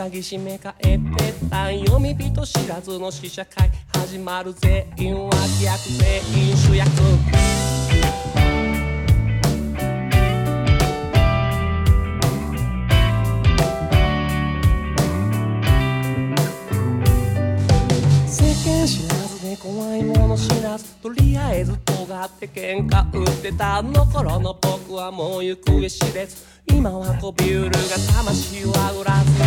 鍵締め替えてた読み人知らずの試写会始まる。全員脇役全員主役。知らずで怖いもの知らずとりあえず尖って喧嘩売ってたあの頃の僕はもう行方知れず今はこびうるが魂をあぐらず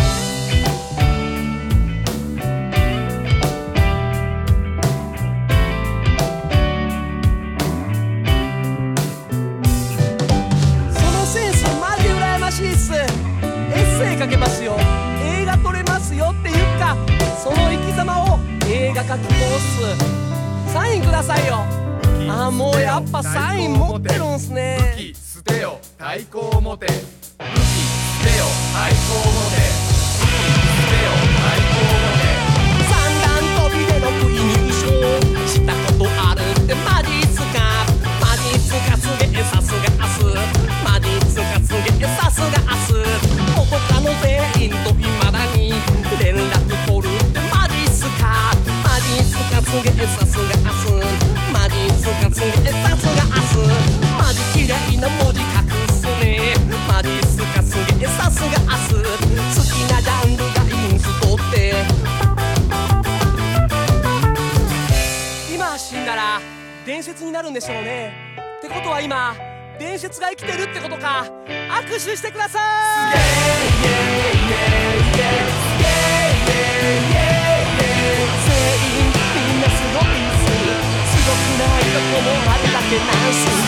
そのセンスマジ羨ましいっす。エッセイ書けますよ、映画撮れますよっていうかその生き様を映画描きコースサインくださいよ。あ、もうやっぱサイン持ってるんすね。 武器捨てよ太鼓を持て、武器捨てよ太鼓を持て、武器捨てよ太鼓を持て。 三段跳びで6位入賞したことあるってマジっすか。マジっすかすげえさすがアス。マジっすかすげえさすがアス。他の全員と未だに連絡取るってマジっすか。マジっすかすげえさすがアス。マジっすかすげえさすがアス。マジ綺麗な文字書くっすね。マジっすかすげえさすがアス。好きなジャンルがインストって今死んだら伝説になるんでしょうね。ってことは今伝説が生きてるってことか。握手してください。全員みんなすごいっす。すごくないとこもあるだけなんす。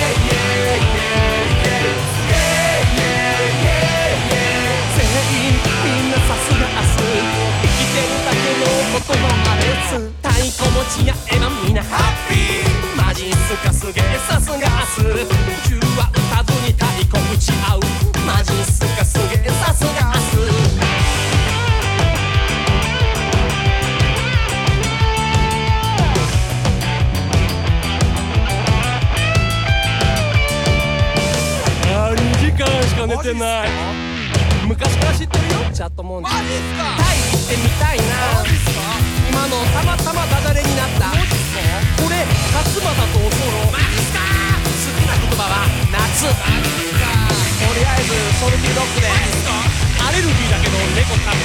全員みんなさすがアス。生きてるだけのことはあれっす。太鼓持ちやえばみんなハッピー。マジっすかすげえさすがアス。宇宙は打たずに太鼓打ち合う。マジっすかすげえさすがアス。2時間しか寝てない。昔から知ってるよチャットモンチー。 マジっすか。 タイ行ってみたいな。 マジっすか。 今のたまたまダジャレになった。 マジっすか。 これ勝俣とおそろ。 マジっすか。 好きな言葉は夏。 マジっすか。 とりあえずソルティドッグでマジっすか。 アレルギーだけど猫飼っ